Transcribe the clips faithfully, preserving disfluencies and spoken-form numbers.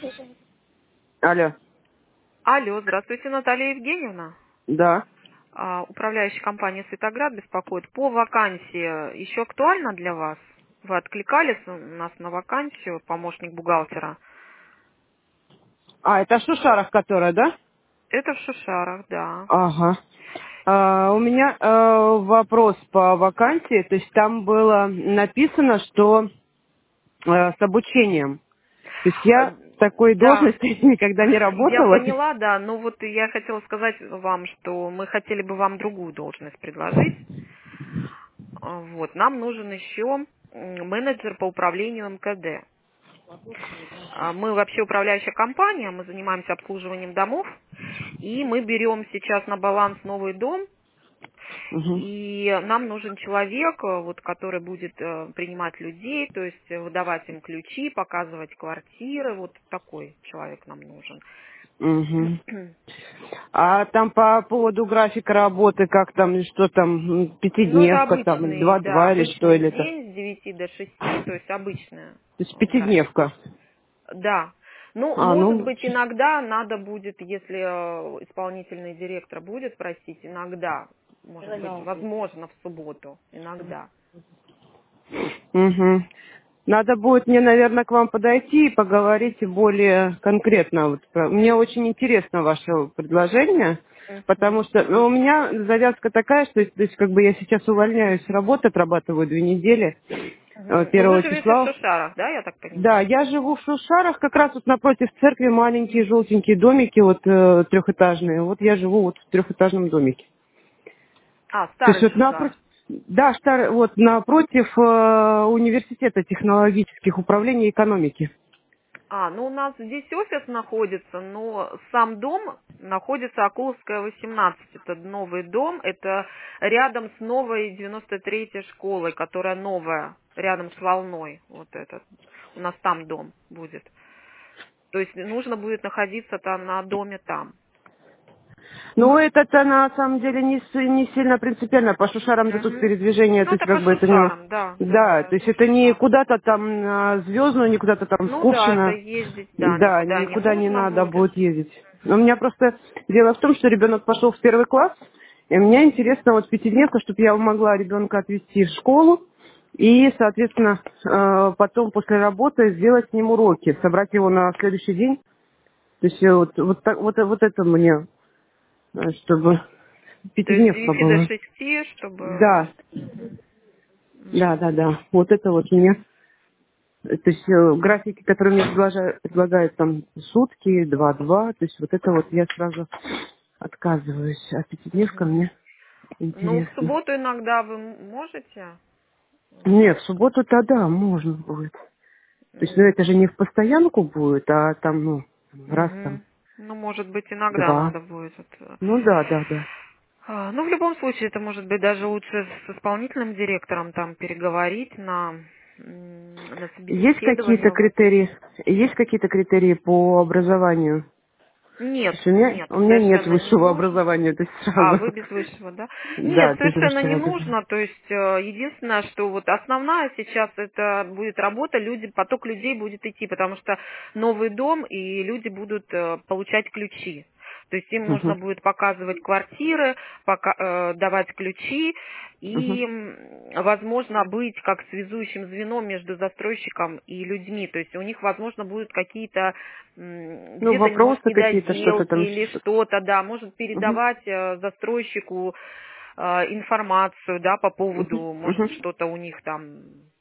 Алло. Алло, здравствуйте, Наталья Евгеньевна. Да. А, Управляющая компания «Светоград» беспокоит. По вакансии еще актуально для вас? Вы откликались у нас на вакансию, помощник бухгалтера? А, это Шушарах, которая, да? Это в Шушарах, да. Ага. А, у меня э, вопрос по вакансии. То есть там было написано, что э, с обучением. То есть Э, я в такой Да, должности никогда не я работала. поняла, да, но вот я хотела сказать вам, что мы хотели бы вам другую должность предложить. А, Вот, нам нужен еще м, менеджер по управлению эм ка дэ. А, Мы вообще управляющая компания, мы занимаемся обслуживанием домов, и мы берем сейчас на баланс новый дом, Мгм. и нам нужен человек, э, вот, который будет э, принимать людей, то есть э, выдавать им ключи, показывать квартиры, вот такой человек нам нужен. Мгм. А там по поводу графика работы, как там, что там, м, Ну, это пятидневка, там, обычный, да, два-два или что, обычный или это? день с девяти до шести, то есть обычный То есть э, график. пятидневка. Да. Ну, А, может ну, быть, иногда надо будет, если э, исполнительный директор будет просить, иногда, может быть, возможно, в субботу, иногда. угу. Надо будет мне, наверное, к вам подойти и поговорить более конкретно. Вот про- Мне очень интересно ваше предложение, Мгм. потому что ну, у меня завязка такая, что то есть, как бы я сейчас увольняюсь с работы, отрабатываю две недели э, Мгм. Ну, вы первого живете в числа. Шушарах, да, я так Да, понимаю? я живу в Шушарах, как раз вот напротив церкви маленькие желтенькие домики, вот э, трехэтажные. Вот я живу вот в трехэтажном домике. А, То есть старый вот Шушар. напротив, да, штар- вот напротив э, университета технологических управлений и экономики. А, ну у нас здесь офис находится, но сам дом находится Акуловская, восемнадцать. Это новый дом, это рядом с новой девяносто третьей школой, которая новая, рядом с Волной. Вот этот. У нас там дом будет. То есть нужно будет находиться там на доме там. Ну, это-то на самом деле не, с- не сильно принципиально. По Шушарам-то тут Мгм. передвижение, Ну то есть это по как бы это не... Шушарам, да, да, Да, да, то есть это это не Шушар. куда-то там на Звездную, не куда-то там в Ну да, это Кувшино. ездить, да, Да, никуда не никуда не нужно надо будет. будет ездить. Но у меня просто дело в том, что ребенок пошел в первый класс, и мне интересно вот пятидневка, чтобы я могла ребенка отвезти в школу, и, соответственно, э, потом после работы сделать с ним уроки, собрать его на следующий день. То есть э, вот, вот, так- вот, вот это мне, э, чтобы То есть с пятидневка девяти до была. шести, чтобы... Да, Мгм. да, Мгм. да, да. Вот это вот мне. э, То есть э, графики, которые мне предлагают, предлагают там сутки, два-два, то есть вот это вот я сразу отказываюсь. А пятидневка Мгм. мне Ну, в интересно. субботу иногда вы м- можете? Нет, Вот. в субботу-то да, можно будет. То есть, ну М, это же не в постоянку будет, а там, ну, раз там, мгм. Ну, может быть, иногда два. надо будет. Вот, э. Ну да, да, да. А, Ну, в любом случае, это может быть даже лучше с исполнительным директором там переговорить на, м, на Есть какие-то собеседование у вас. критерии, есть какие-то критерии по образованию? То Нет, есть у меня, нет, у меня нет совершенно не высшего нужно. образования, то есть А, сразу. вы без высшего, да? Нет, Да, без совершенно высшего не образования. нужно. То есть э, единственное, что вот основная сейчас это будет работа, люди, поток людей будет идти, потому что новый дом и люди будут э, получать ключи. То есть им нужно Мгм, будет показывать квартиры, пока- э, давать ключи мгм. и, м, возможно, быть как связующим звеном между застройщиком и людьми. То есть у них, возможно, будут какие-то м, Ну, где-то, может, вопросы какие-то, что-то недоделки там. или что-то, да, может Мгм, передавать э, застройщику э, информацию, да, по поводу, мгм, может, мгм. что-то у них там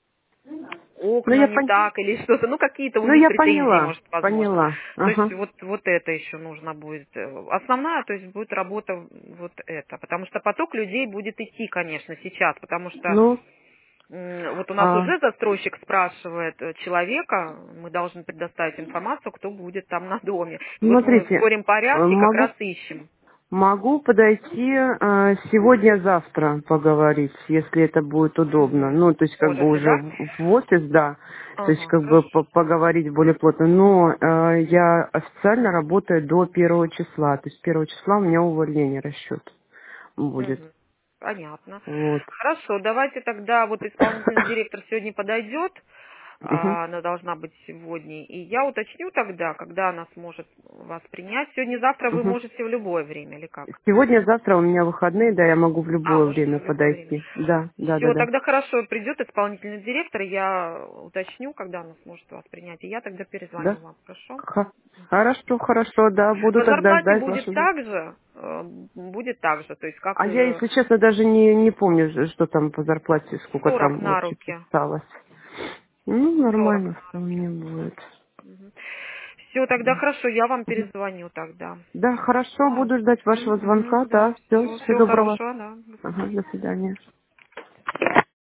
Ну, окна я не пон... так или что-то, ну какие-то у ну, них я претензии, поняла, может, возможно. поняла. То есть Ага. вот, вот это еще нужно будет. э, Основная, то есть будет работа вот это. Потому что поток людей будет идти, конечно, сейчас, потому что Ну, м, вот у нас а, уже застройщик спрашивает э, человека, мы должны предоставить информацию, кто будет там на доме. И вот мы в смотрите, скором э, порядке как раз могу ищем. Могу подойти э, сегодня-завтра поговорить, если это будет удобно. Мгм. Ну, то есть как бы Можете, уже да? в, в офис, да. То есть Ага, как бы по- хорошо. поговорить более плотно. Но э, я официально работаю до первого числа. То есть первого числа у меня увольнение расчет будет. Мгм. Понятно. Вот. Хорошо, давайте тогда вот исполнительный директор сегодня подойдет. Мгм. а, она должна быть сегодня. И я уточню тогда, когда она сможет вас принять. Сегодня-завтра вы Мгм. можете в любое время или как? Сегодня-завтра у меня выходные, да, я могу в А, любое можете время в любое время. подойти. Да, да, да, Все, да. тогда хорошо, придет исполнительный директор, я уточню, когда она сможет вас принять, и я тогда перезвоню Да? вам, хорошо? Ха- Хорошо, хорошо, да, буду По тогда зарплате ждать будет вашего. так же, э, будет так же, то есть как А я, э, если честно, даже не, не помню, ж- что там по зарплате, сколько сорок там на вообще руки. осталось. Ну, сорок нормально, на вполне руки. будет. Все, тогда Да. хорошо, я вам Мгм. перезвоню тогда. Да, хорошо, буду ждать вашего звонка, Мгм, да, да, все, все, всего все доброго. хорошо, да. До Ага, свидания. до свидания.